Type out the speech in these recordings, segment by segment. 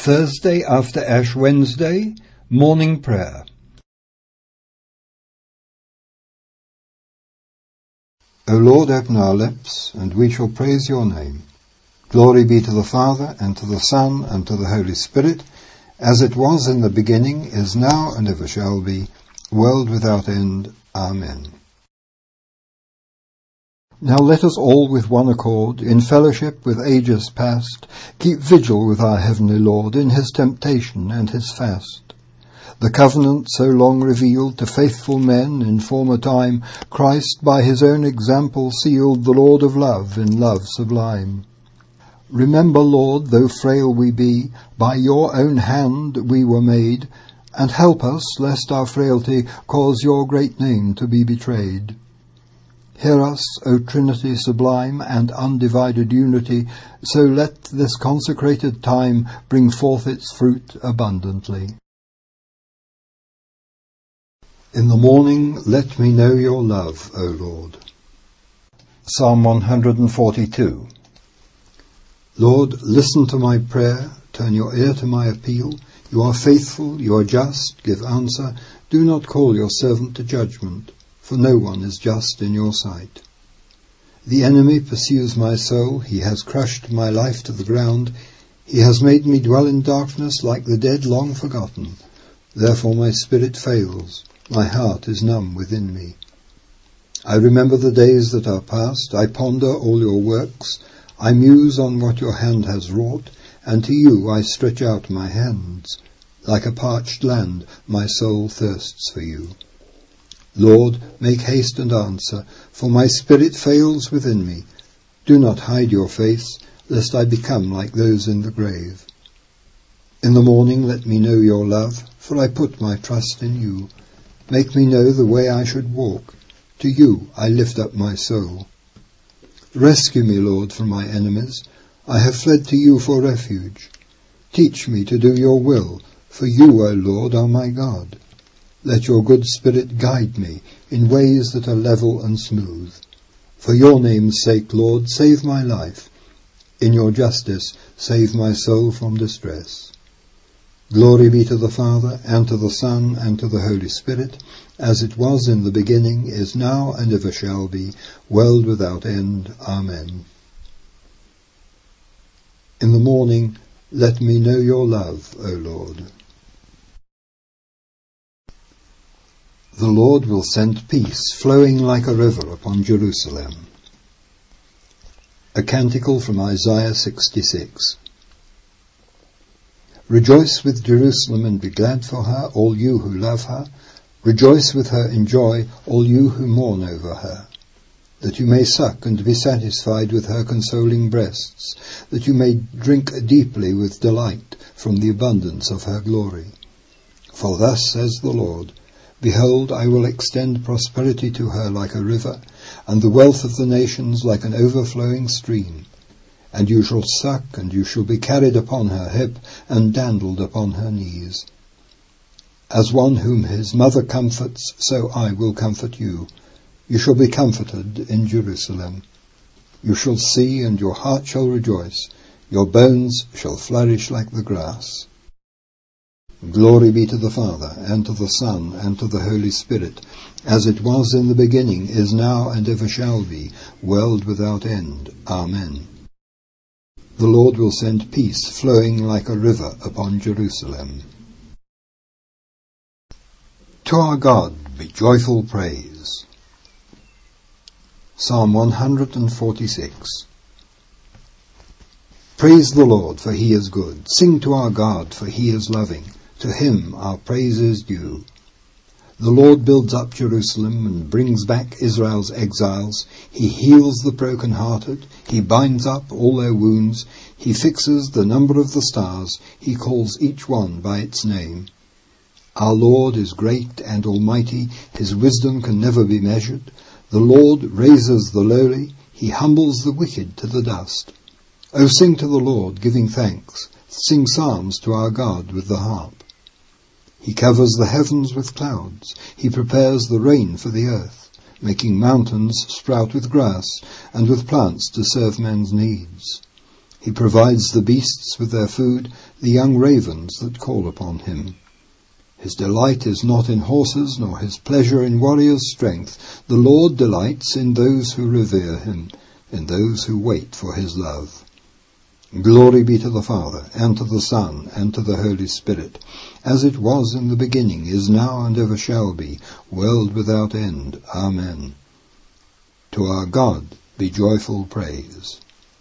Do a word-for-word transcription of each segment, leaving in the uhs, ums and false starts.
Thursday after Ash Wednesday, morning prayer. O Lord, open our lips, and we shall praise your name. Glory be to the Father, and to the Son, and to the Holy Spirit, as it was in the beginning, is now, and ever shall be, world without end. Amen. Now let us all with one accord, in fellowship with ages past, keep vigil with our heavenly Lord in his temptation and his fast. The covenant so long revealed to faithful men in former time, Christ by his own example sealed, the Lord of love in love sublime. Remember, Lord, though frail we be, by your own hand we were made, and help us, lest our frailty cause your great name to be betrayed. Hear us, O Trinity sublime and undivided unity, so let this consecrated time bring forth its fruit abundantly. In the morning let me know your love, O Lord. Psalm one forty-two. Lord, listen to my prayer, turn your ear to my appeal. You are faithful, you are just, give answer. Do not call your servant to judgment, for no one is just in your sight. The enemy pursues my soul, he has crushed my life to the ground. He has made me dwell in darkness like the dead long forgotten. Therefore my spirit fails, my heart is numb within me. I remember the days that are past, I ponder all your works. I muse on what your hand has wrought, and to you I stretch out my hands. Like a parched land, my soul thirsts for you. Lord, make haste and answer, for my spirit fails within me. Do not hide your face, lest I become like those in the grave. In the morning let me know your love, for I put my trust in you. Make me know the way I should walk. To you I lift up my soul. Rescue me, Lord, from my enemies. I have fled to you for refuge. Teach me to do your will, for you, O Lord, are my God. Let your good spirit guide me in ways that are level and smooth. For your name's sake, Lord, save my life. In your justice, save my soul from distress. Glory be to the Father, and to the Son, and to the Holy Spirit, as it was in the beginning, is now, and ever shall be, world without end. Amen. In the morning, let me know your love, O Lord. The Lord will send peace, flowing like a river upon Jerusalem. A canticle from Isaiah sixty-six. Rejoice with Jerusalem and be glad for her, all you who love her. Rejoice with her in joy, all you who mourn over her. That you may suck and be satisfied with her consoling breasts, that you may drink deeply with delight from the abundance of her glory. For thus says the Lord, Behold, I will extend prosperity to her like a river, and the wealth of the nations like an overflowing stream. And you shall suck, and you shall be carried upon her hip, and dandled upon her knees. As one whom his mother comforts, so I will comfort you. You shall be comforted in Jerusalem. You shall see, and your heart shall rejoice. Your bones shall flourish like the grass. Glory be to the Father, and to the Son, and to the Holy Spirit, as it was in the beginning, is now, and ever shall be, world without end. Amen. The Lord will send peace, flowing like a river upon Jerusalem. To our God be joyful praise. Psalm one forty-six. Praise the Lord, for he is good. Sing to our God, for he is loving. To him our praise is due. The Lord builds up Jerusalem and brings back Israel's exiles. He heals the broken-hearted. He binds up all their wounds. He fixes the number of the stars. He calls each one by its name. Our Lord is great and almighty. His wisdom can never be measured. The Lord raises the lowly. He humbles the wicked to the dust. O sing to the Lord, giving thanks. Sing psalms to our God with the harp. He covers the heavens with clouds. He prepares the rain for the earth, making mountains sprout with grass and with plants to serve men's needs. He provides the beasts with their food, the young ravens that call upon him. His delight is not in horses, nor his pleasure in warriors' strength. The Lord delights in those who revere him, in those who wait for his love. Glory be to the Father, and to the Son, and to the Holy Spirit, as it was in the beginning, is now, and ever shall be, world without end. Amen. To our God be joyful praise.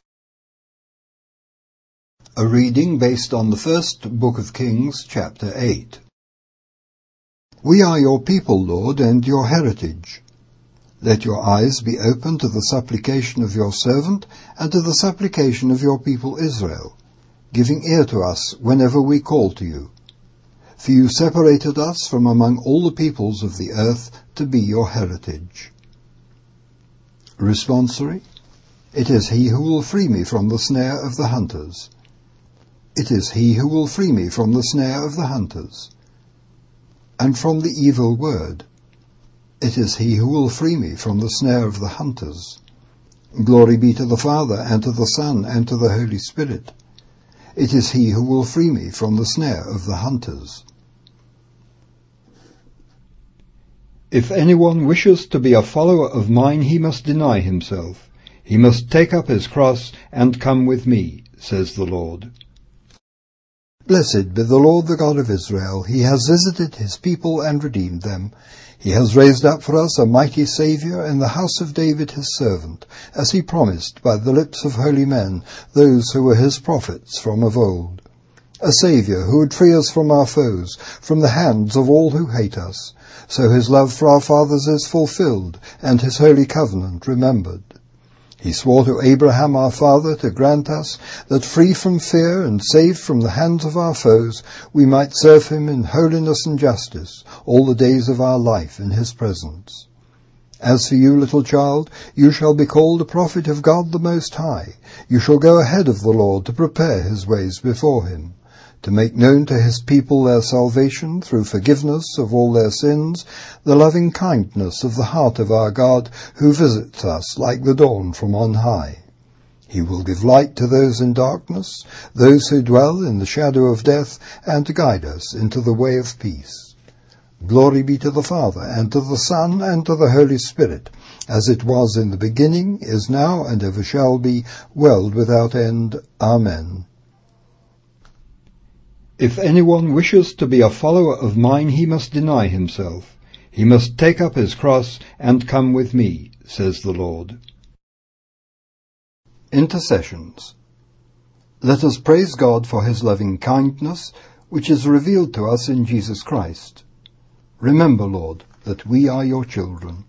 A reading based on the first book of Kings, chapter eight. We are your people, Lord, and your heritage. Let your eyes be open to the supplication of your servant and to the supplication of your people Israel, giving ear to us whenever we call to you. For you separated us from among all the peoples of the earth to be your heritage. Responsory. It is he who will free me from the snare of the hunters. It is he who will free me from the snare of the hunters, and from the evil word. It is he who will free me from the snare of the hunters. Glory be to the Father, and to the Son, and to the Holy Spirit. It is he who will free me from the snare of the hunters. If anyone wishes to be a follower of mine, he must deny himself. He must take up his cross and come with me, says the Lord. Blessed be the Lord, the God of Israel. He has visited his people and redeemed them. He has raised up for us a mighty Saviour in the house of David his servant, as he promised by the lips of holy men, those who were his prophets from of old. A Saviour who would free us from our foes, from the hands of all who hate us. So his love for our fathers is fulfilled, and his holy covenant remembered. He swore to Abraham our father to grant us that, free from fear and saved from the hands of our foes, we might serve him in holiness and justice all the days of our life in his presence. As for you, little child, you shall be called a prophet of God the Most High. You shall go ahead of the Lord to prepare his ways before him, to make known to his people their salvation through forgiveness of all their sins, the loving kindness of the heart of our God, who visits us like the dawn from on high. He will give light to those in darkness, those who dwell in the shadow of death, and guide us into the way of peace. Glory be to the Father, and to the Son, and to the Holy Spirit, as it was in the beginning, is now, and ever shall be, world without end. Amen. If anyone wishes to be a follower of mine, he must deny himself. He must take up his cross and come with me, says the Lord. Intercessions. Let us praise God for his loving kindness, which is revealed to us in Jesus Christ. Remember, Lord, that we are your children.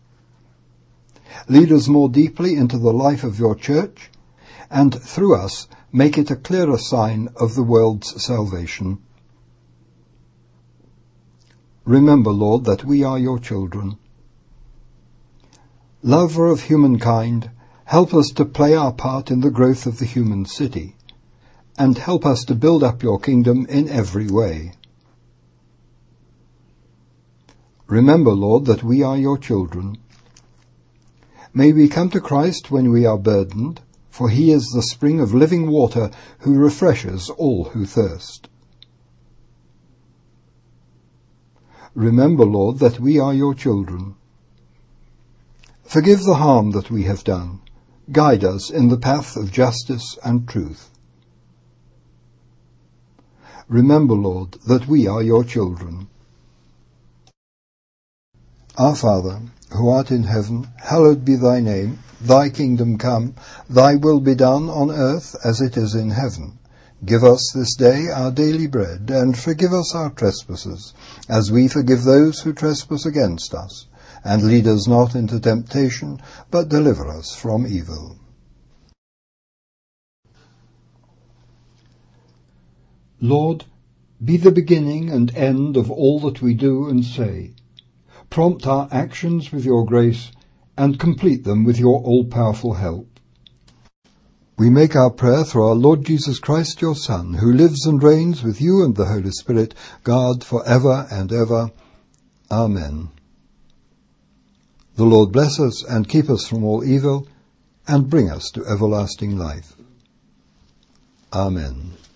Lead us more deeply into the life of your church, and through us make it a clearer sign of the world's salvation. Remember, Lord, that we are your children. Lover of humankind, help us to play our part in the growth of the human city, and help us to build up your kingdom in every way. Remember, Lord, that we are your children. May we come to Christ when we are burdened, for he is the spring of living water who refreshes all who thirst. Remember, Lord, that we are your children. Forgive the harm that we have done. Guide us in the path of justice and truth. Remember, Lord, that we are your children. Our Father, who art in heaven, hallowed be thy name. Thy kingdom come, thy will be done on earth as it is in heaven. Give us this day our daily bread, and forgive us our trespasses, as we forgive those who trespass against us. And lead us not into temptation, but deliver us from evil. Lord, be the beginning and end of all that we do and say. Prompt our actions with your grace, and complete them with your all-powerful help. We make our prayer through our Lord Jesus Christ, your Son, who lives and reigns with you and the Holy Spirit, God, for ever and ever. Amen. The Lord bless us and keep us from all evil, and bring us to everlasting life. Amen.